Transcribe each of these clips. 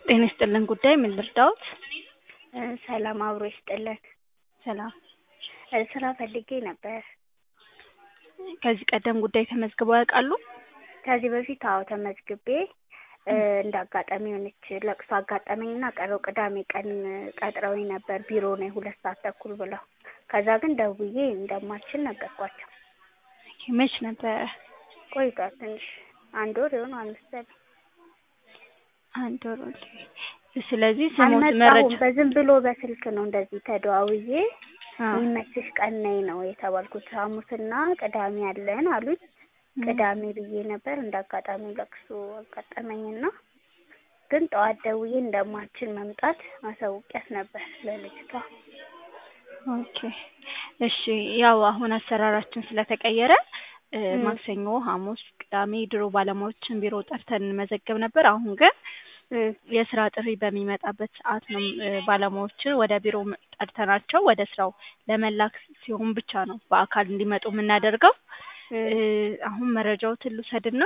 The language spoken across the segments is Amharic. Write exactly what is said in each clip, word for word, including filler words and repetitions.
ጤና ይስጥልን ጉዳይ ምን ልርዳዎት? ሰላም አብሮ ይስጥልን። ሰላም። ስራ ፈልጌ ነበር። ከዚህ ቀደም ጉዳይ ተመዝግበው ያውቃሉ? ከዚህ በፊት አዎ ተመዝግቤ እንደ አጋጣሚ ሆነች ለቅሶ አጋጣሚኝና ቀረው ቅዳሜ ቀን ቀጥረውኝ ነበር ቢሮ ነው ሁለት ሰዓት ተኩል ብለው። ከዛ ግን ደውዬ እንደማልችል ነገርኳቸው። መች ነበር? ቆይቷል ትንሽ አንድ ወር ይሆናል መሰለኝ። አንድ ወር። ስለዚህ ስሞት መረጃ አልመጣሁም። በዝም ብሎ በስልክ ነው እንደዚህ ተደዋውዬ የሚመችሽ ቀን ነይ ነው የተባልኩት። ሐሙስና ቅዳሜ አለን አሉኝ። ቅዳሜ ብዬ ነበር እንዳጋጣሚ ለቅሶ አጋጠመኝና ግን ጠዋት ደውዬ እንደማልችል መምጣት አሳውቂያት ነበር ለልጅቷ። ኦኬ እሺ። ያው አሁን አሰራራችን ስለተቀየረ ማክሰኞ፣ ሐሙስ፣ ቅዳሜ ድሮ ባለሙያዎችን ቢሮ ጠርተን እንመዘገብ ነበር። አሁን ግን የስራ ጥሪ በሚመጣበት ሰዓት ነው ባለሙያዎችን ወደ ቢሮ ጠርተናቸው ወደ ስራው ለመላክ ሲሆን ብቻ ነው በአካል እንዲመጡ የምናደርገው። አሁን መረጃዎትን ልውሰድና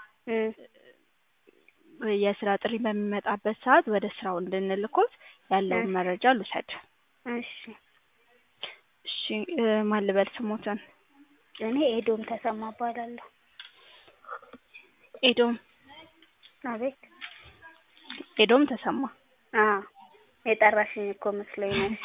የስራ ጥሪ በሚመጣበት ሰዓት ወደ ስራው እንድንልኮት ያለውን መረጃ ልውሰድ። እሺ እሺ። ማን ልበል ስሞትን? እኔ ኤዶም ተሰማ እባላለሁ። ኤዶም? አቤት። ኤዶም ተሰማ? አዎ የጠራሽኝ እኮ መስሎኝ ነው።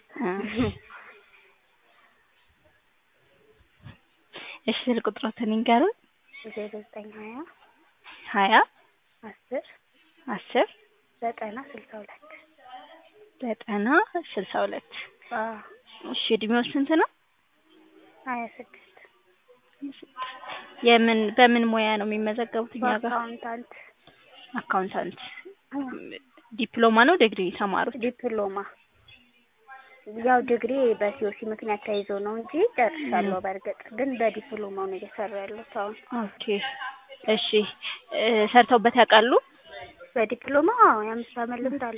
እሺ ስልክ ቁጥሮትን ይንገሩኝ። ዜሮ ዘጠኝ ሀያ ሀያ አስር አስር ዘጠና ስልሳ ሁለት ዘጠና ስልሳ ሁለት አዎ። እሺ እድሜው ስንት ነው? ሀያ ስድስት የምን በምን ሙያ ነው የሚመዘገቡት እኛ ጋር? አካውንታንት። አካውንታንት። ዲፕሎማ ነው ዲግሪ ተማሩት? ዲፕሎማ። ያው ዲግሪ በሲኦሲ ምክንያት ተይዞ ነው እንጂ ጨርሻለሁ። በእርግጥ ግን በዲፕሎማው ነው እየሰራሁ ያለሁት አሁን። ኦኬ እሺ። ሰርተውበት ያውቃሉ? በዲፕሎማ የአምስት ዓመት ልምድ አለ።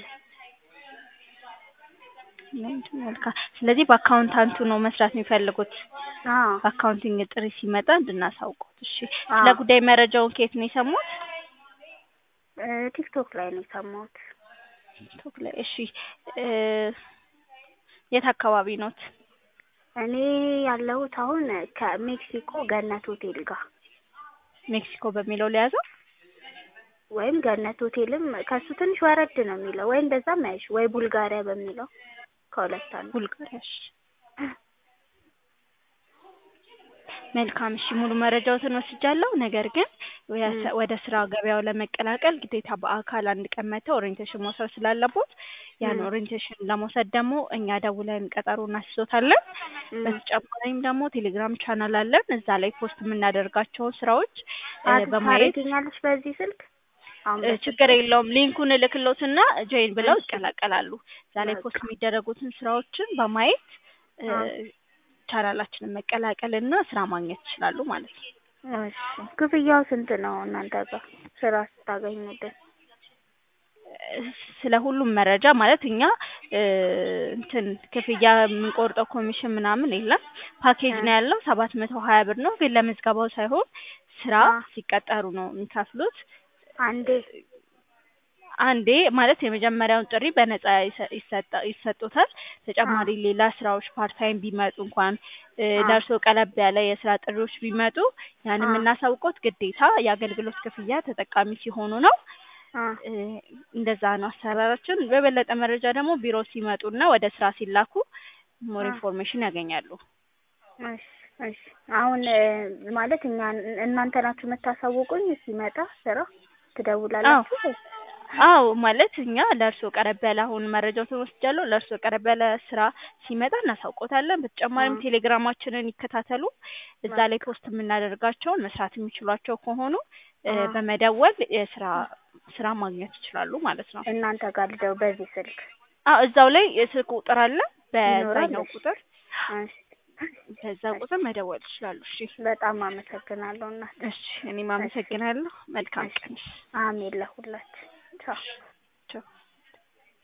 መልካም። ስለዚህ በአካውንታንቱ ነው መስራት የሚፈልጉት? አዎ። አካውንቲንግ ጥሪ ሲመጣ እንድናሳውቁት። እሺ። ስለ ጉዳይ መረጃውን ከየት ነው የሰሙት? ቲክቶክ ላይ ነው የሰማሁት። ቲክቶክ ላይ። እሺ። የት አካባቢ ኖት? እኔ ያለሁት አሁን ከሜክሲኮ ገነት ሆቴል ጋር። ሜክሲኮ በሚለው ለያዘው ወይም ገነት ሆቴልም ከሱ ትንሽ ወረድ ነው የሚለው ወይ እንደዛም አይሽ ወይ ቡልጋሪያ በሚለው ከሁለት አንዱ። ቡልጋሪያ። እሺ መልካም። እሺ ሙሉ መረጃዎትን ወስጃለሁ። ነገር ግን ወደ ስራ ገበያው ለመቀላቀል ግዴታ በአካል አንድ ቀን መተው ኦሪንቴሽን መውሰድ ስላለቦት ያን ኦሪንቴሽን ለመውሰድ ደግሞ እኛ ደውለን ቀጠሮ እናስይዞታለን። በተጨማሪም ደግሞ ቴሌግራም ቻናል አለን። እዛ ላይ ፖስት የምናደርጋቸው ስራዎች በማየት ታገኛለሽ በዚህ ስልክ። ችግር የለውም። ሊንኩን እልክልዎትና ጆይን ብለው ይቀላቀላሉ። እዛ ላይ ፖስት የሚደረጉትን ስራዎችን በማየት ቻናላችንን መቀላቀልና ስራ ማግኘት ይችላሉ ማለት ነው። እሺ። ክፍያው ስንት ነው እናንተ ጋር ስራ ስታገኙልን? ስለ ሁሉም መረጃ ማለት እኛ እንትን ክፍያ የምንቆርጠው ኮሚሽን ምናምን የለም። ፓኬጅ ነው ያለው ሰባት መቶ ሀያ ብር ነው። ግን ለምዝገባው ሳይሆን ስራ ሲቀጠሩ ነው የሚከፍሉት። አንዴ አንዴ ማለት የመጀመሪያውን ጥሪ በነፃ ይሰጡታል። ተጨማሪ ሌላ ስራዎች ፓርት ታይም ቢመጡ እንኳን ለእርሶ ቀለብ ያለ የስራ ጥሪዎች ቢመጡ ያን የምናሳውቆት ግዴታ የአገልግሎት ክፍያ ተጠቃሚ ሲሆኑ ነው። እንደዛ ነው አሰራራችን። በበለጠ መረጃ ደግሞ ቢሮ ሲመጡና ወደ ስራ ሲላኩ ሞር ኢንፎርሜሽን ያገኛሉ። እሺ እሺ። አሁን ማለት እኛ እናንተ ናችሁ የምታሳውቁኝ ሲመጣ ስራ ትደውላላችሁ? አዎ ማለት እኛ ለእርሶ ቀረብ ያለ አሁን መረጃውን ወስጃለሁ። ለእርሶ ቀረብ ያለ ስራ ሲመጣ እናሳውቆታለን። በተጨማሪም ቴሌግራማችንን ይከታተሉ። እዛ ላይ ፖስት የምናደርጋቸውን መስራት የሚችሏቸው ከሆኑ በመደወል የስራ ስራ ማግኘት ይችላሉ ማለት ነው። እናንተ ጋር ልደው በዚህ ስልክ? አዎ እዛው ላይ የስልክ ቁጥር አለ። በዛኛው ቁጥር በዛ ቁጥር መደወል ይችላሉ። እሺ በጣም አመሰግናለሁ እናት። እሺ እኔም አመሰግናለሁ። መልካም ቀን። አሜን ለሁላችሁ። ቻው።